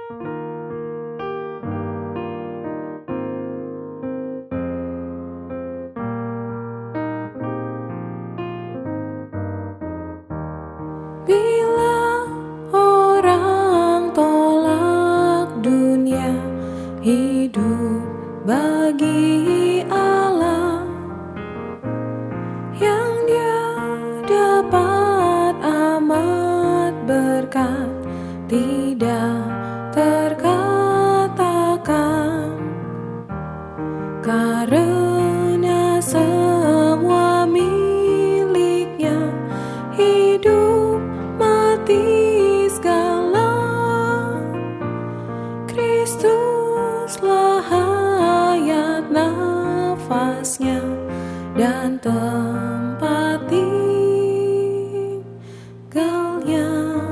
Bila orang tolak dunia, hidup bagi Allah yang dia dapat amat berkat, tidak terkatakan, karena semua miliknya, hidup mati segala. Kristuslah hayat nafasnya dan tempat tinggalnya.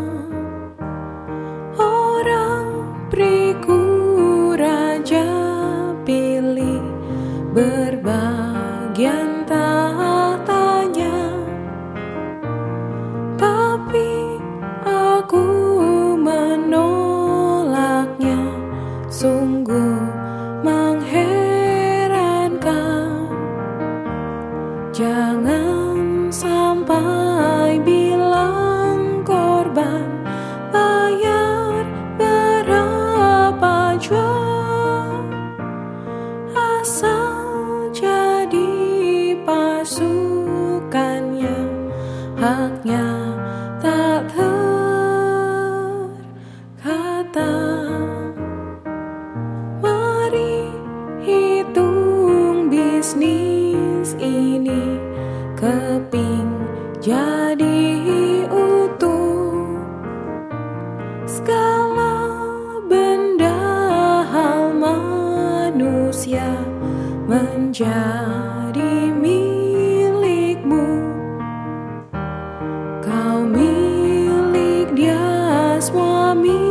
Orang beriku raja pilih, berbagian tahtanya, tapi aku menolaknya, sungguh mengherankan. Jangan sampai bilang korban, bayar berapa jua, asal jadi pasukannya, haknya tak terkata. Mari hitung bisnis ini, keping jadi utuh, segala benda hal manusia menjadi milikmu. Kau milik dia, suami